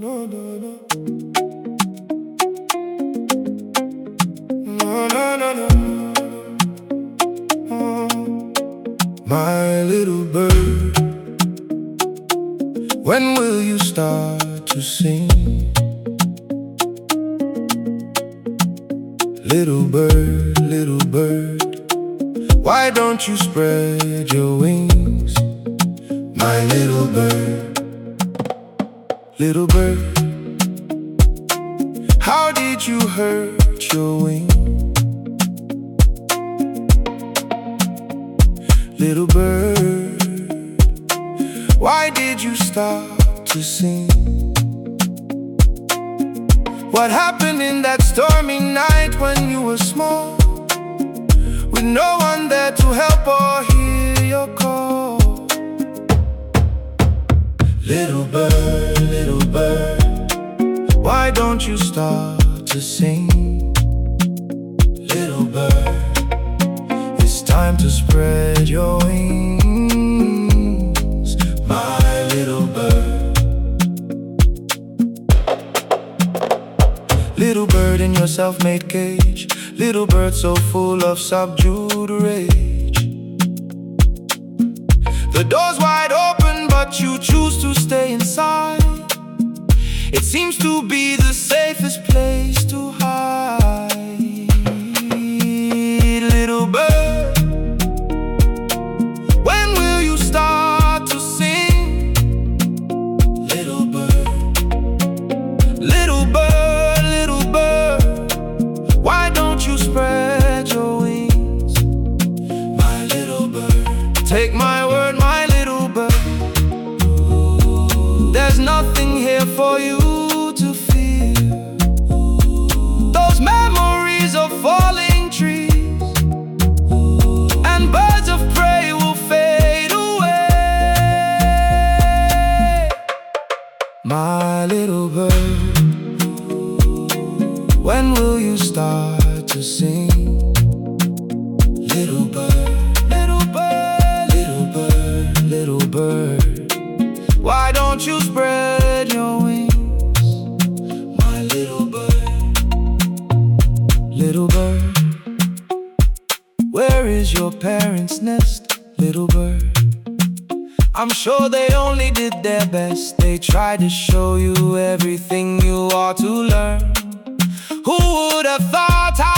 no, no, no. No, no, no, no. My little bird, when will you start to sing? Little bird, why don't you spread your wings? My little bird, how did you hurt your wing? Little bird, why did you stop to sing? What happened in that stormy night when you were small, with no one there to help or hear your call? Little bird, why don't you start to sing? Little bird, it's time to spread your wings, my little bird. Little bird in your self-made cage, little bird so full of subdued rage. The door's wide open, but you choose to stay inside. It seems to be the safest place to hide. Little bird, when will you start to sing? Little bird, little bird, little bird, why don't you spread your wings? My little bird, take my word, my little bird, there's nothing here for you to fear. Those memories of falling trees and birds of prey will fade away. My little bird, when will you start to sing? Little bird, little bird, little bird, little bird, why don't you spread your wings? My little bird, little bird, where is your parents' nest? Little bird, I'm sure they only did their best. They tried to show you everything you ought to learn. Who would have thought